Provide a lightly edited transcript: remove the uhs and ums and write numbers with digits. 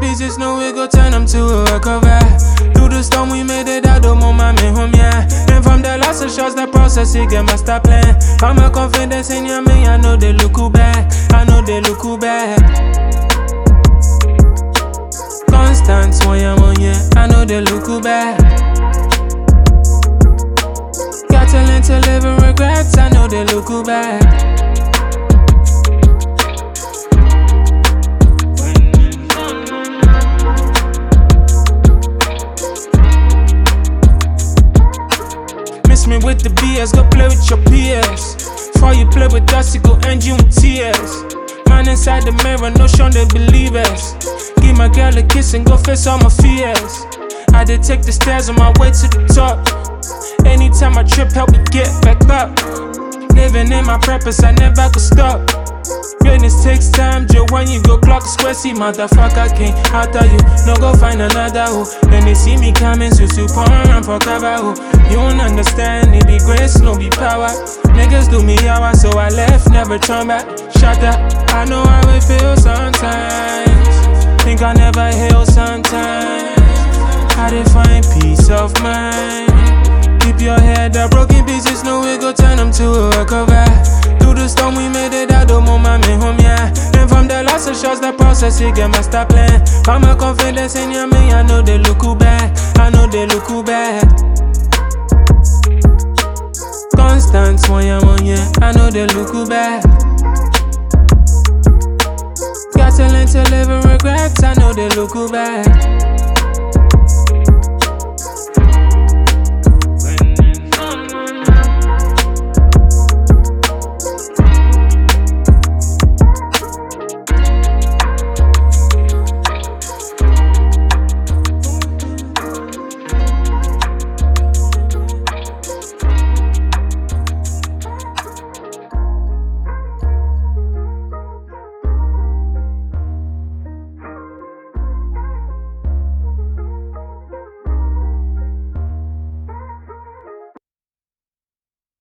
pieces, no we go turn them to a recover. Through the storm we made it out, the moment me home, yeah. And from the last shots, the process, it get master plan. Found my confidence in you, me, I know they look who bad. I know they look who bad. Constant, when I'm on, yeah, I know they look who bad. Got to learn to live in regrets, I know they look who bad. Miss me with the BS, go play with your PS. Before you play with us, it go end you in tears. Man inside the mirror, no show they believe us. Give my girl a kiss and go face all my fears. I did take the stairs on my way to the top. Anytime I trip, help me get back up. Living in my purpose, I never could stop. Greatness takes time, Joe, when you go clock square, see motherfucker can't after you, no go find another hoe. Then they see me coming, so pour around for cover, ho. You don't understand, it be grace, no be power. Niggas do me hour, so I left, never turn back. Shut up, I know how it feels sometimes. Think I never heal sometimes. How to find peace of mind. Keep your head up, broken pieces, no we go turn them to a recover. Through the storm we made it out, the moment me home, yeah. And from the last shots, the process, it get master plan. Found my confidence in you, me, I know they look who bad. I know they look who bad. Constant, when I'm on, yeah, I know they look who bad. Got to learn to live in regrets, I know they look who bad.